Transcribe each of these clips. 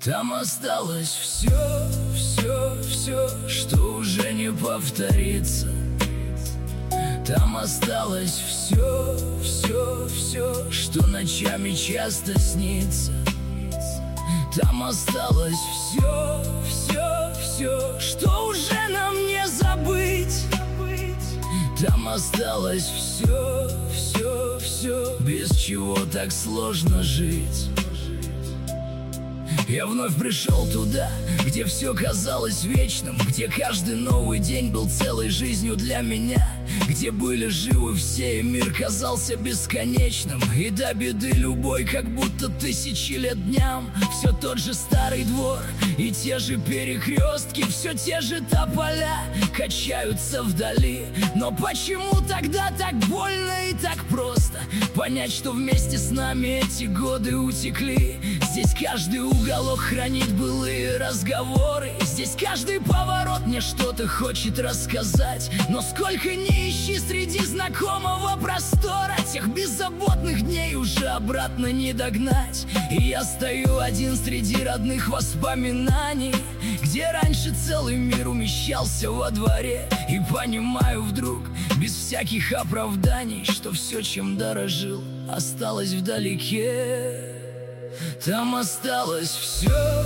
Там осталось все, что уже не повторится. Там осталось все, что ночами часто снится. Там осталось все, что уже нам не забыть. Там осталось все, без чего так сложно жить. Я вновь пришел туда, где все казалось вечным, где каждый новый день был целой жизнью для меня, где были живы все, и мир казался бесконечным, и до беды любой, как будто тысячи лет дням. Все тот же старый двор, и те же перекрестки, все те же тополя качаются вдали. Но почему тогда так больно и так просто понять, что вместе с нами эти годы утекли? Здесь каждый уголок хранит былые разговоры, здесь каждый поворот мне что-то хочет рассказать. Но сколько ни ищи среди знакомого простора, тех беззаботных дней уже обратно не догнать. И я стою один среди родных воспоминаний, где раньше целый мир умещался во дворе. И понимаю вдруг, без всяких оправданий, что все, чем дорожил, осталось вдалеке. Там осталось все,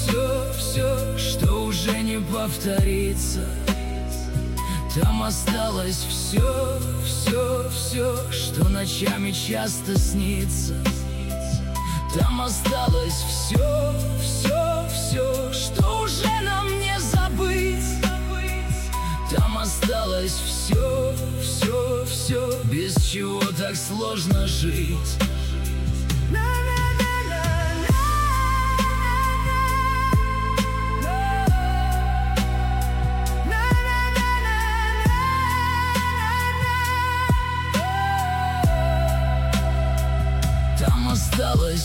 что уже не повторится. Там осталось все, что ночами часто снится. Там осталось все, что уже нам не забыть. Там осталось все, без чего так сложно жить. Там осталось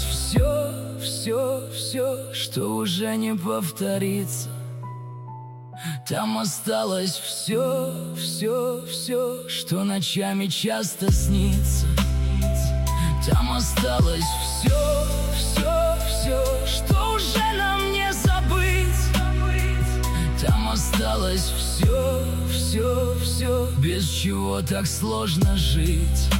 все, что уже не повторится. Там осталось все, что ночами часто снится. Там осталось все, что уже нам не забыть. Там осталось все, без чего так сложно жить.